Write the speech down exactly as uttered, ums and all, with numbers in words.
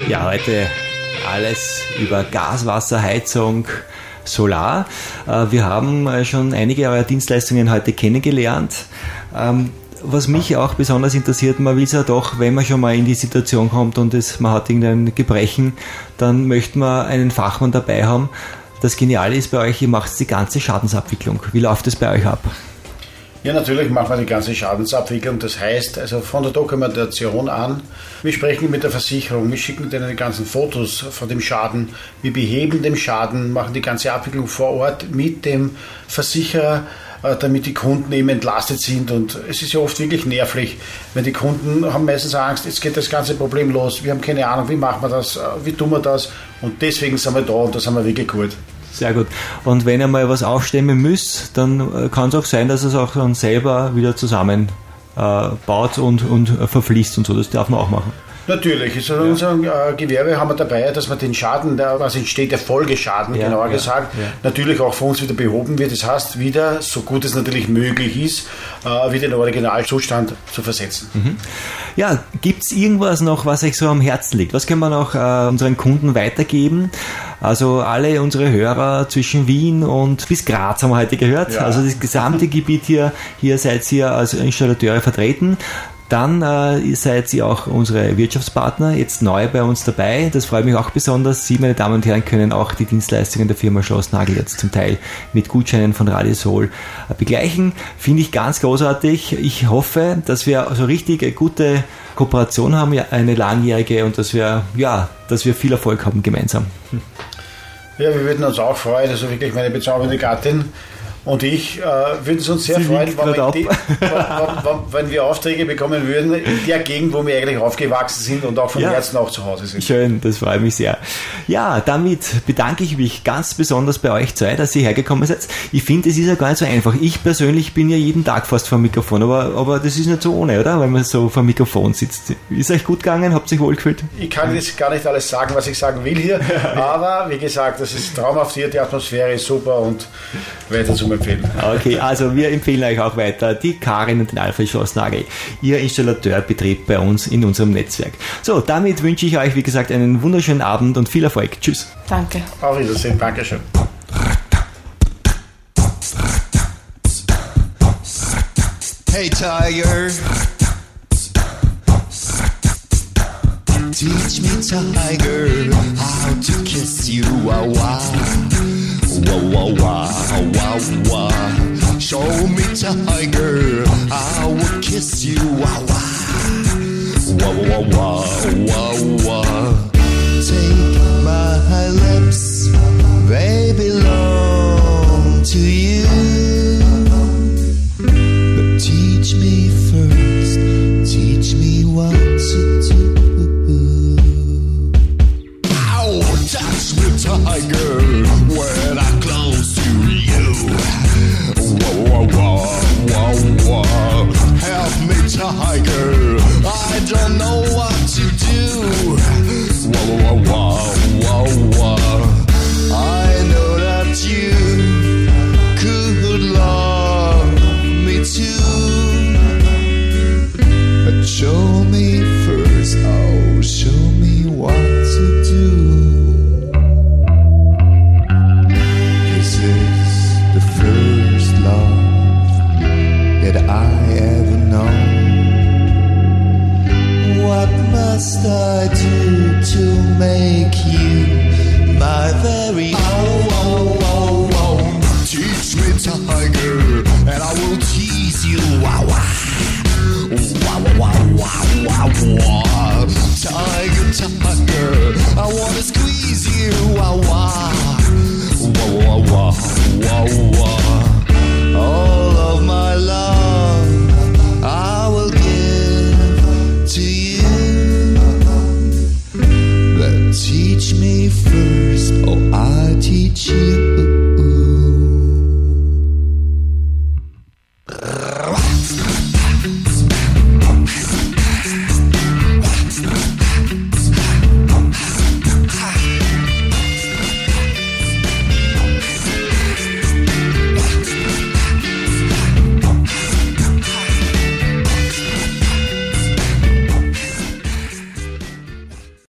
Ja, heute alles über Gaswasserheizung, Solar. Wir haben schon einige eurer Dienstleistungen heute kennengelernt. Was mich auch besonders interessiert, man will es ja doch, wenn man schon mal in die Situation kommt und es, man hat irgendein Gebrechen, dann möchte man einen Fachmann dabei haben. Das Geniale ist bei euch, ihr macht die ganze Schadensabwicklung. Wie läuft das bei euch ab? Ja, natürlich machen wir die ganze Schadensabwicklung. Das heißt, also von der Dokumentation an, wir sprechen mit der Versicherung, wir schicken denen die ganzen Fotos von dem Schaden, wir beheben den Schaden, machen die ganze Abwicklung vor Ort mit dem Versicherer, damit die Kunden eben entlastet sind. Und es ist ja oft wirklich nervig, wenn die Kunden haben meistens Angst, jetzt geht das ganze Problem los, wir haben keine Ahnung, wie machen wir das, wie tun wir das, und deswegen sind wir da und da sind wir wirklich gut. Sehr gut. Und wenn ihr mal was aufstemmen müsst, dann kann es auch sein, dass es auch dann selber wieder zusammen äh, baut und, und verfließt und so. Das darf man auch machen. Natürlich. Also in ja. unserem äh, Gewerbe haben wir dabei, dass man den Schaden, der, was entsteht, der Folgeschaden, ja, genauer ja, gesagt, ja. natürlich auch von uns wieder behoben wird. Das heißt, wieder, so gut es natürlich möglich ist, äh, wieder in den Originalzustand zu versetzen. Mhm. Ja, gibt es irgendwas noch, was euch so am Herzen liegt? Was können wir noch äh, unseren Kunden weitergeben? Also alle unsere Hörer zwischen Wien und bis Graz haben wir heute gehört. Ja. Also das gesamte Gebiet hier, hier seid ihr als Installateure vertreten. Dann äh, seid ihr auch unsere Wirtschaftspartner, jetzt neu bei uns dabei. Das freut mich auch besonders. Sie, meine Damen und Herren, können auch die Dienstleistungen der Firma Schloss Nagel jetzt zum Teil mit Gutscheinen von Radiosol äh, begleichen. Finde ich ganz großartig. Ich hoffe, dass wir so richtig eine gute Kooperation haben, eine langjährige, und dass wir, ja, dass wir viel Erfolg haben gemeinsam. Hm. Ja, wir würden uns auch freuen, also wirklich meine bezaubernde Gattin und ich äh, würden uns sehr Sie freuen, wenn wir, die, wenn, wenn wir Aufträge bekommen würden in der Gegend, wo wir eigentlich aufgewachsen sind und auch von ja. Herzen auch zu Hause sind. Schön, das freut mich sehr. Ja, damit bedanke ich mich ganz besonders bei euch zwei, dass ihr hergekommen seid. Ich finde, es ist ja gar nicht so einfach. Ich persönlich bin ja jeden Tag fast vor dem Mikrofon, aber, aber das ist nicht so ohne, oder? Wenn man so vor dem Mikrofon sitzt. Ist euch gut gegangen? Habt ihr euch wohl gefühlt? Ich kann jetzt gar nicht alles sagen, was ich sagen will hier, aber wie gesagt, das ist traumhaft hier, die Atmosphäre ist super und weiter zum empfehlen. Okay, also wir empfehlen euch auch weiter die Karin und den Alfred Schloss Nagel, ihr Installateurbetrieb bei uns in unserem Netzwerk. So, damit wünsche ich euch, wie gesagt, einen wunderschönen Abend und viel Erfolg. Tschüss. Danke. Auf Wiedersehen. Dankeschön. Hey Tiger, teach me Tiger how to kiss you, wow wow, wow wow wow wow wow. Show me Tiger, I will kiss you, wow wow, wow wow wow wow. Take my lips, they belong to you. Teach me first, teach me what to do. Ow, touch me, Tiger, when I'm close to you. Whoa, whoa, whoa, whoa, whoa. Help me, Tiger, I don't know what to do. Whoa, whoa, whoa, whoa, whoa. I know that you could love me too. Show me first, oh, show me what to do. This is the first love that I ever known. What must I do to make you my very own? Oh, oh, oh. Teach me, Tiger, and I will tease you. Wow, wow. Wow, wow, wow, wow, wow. Tiger, tiger, I wanna squeeze you. Wow, wow. Wow, wow, wow, wow, wow. All of my love I will give to you. But teach me first.